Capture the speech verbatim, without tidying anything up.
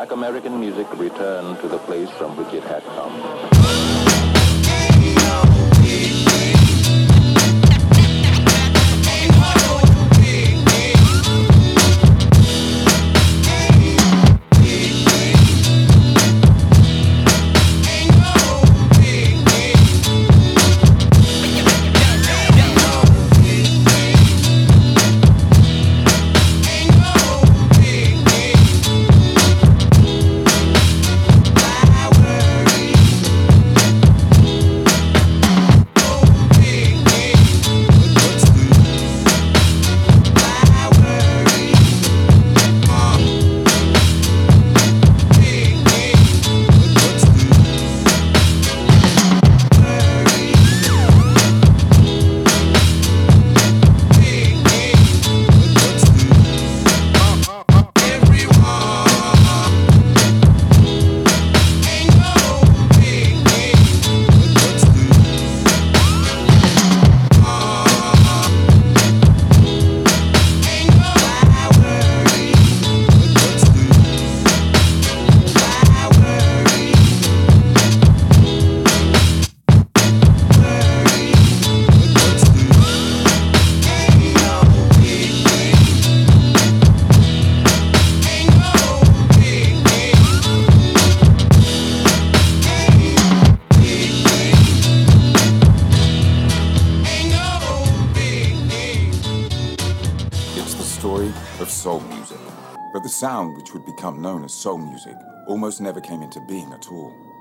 black American music returned to the place from which it had come. Of soul music, but the sound which would become known as soul music almost never came into being at all.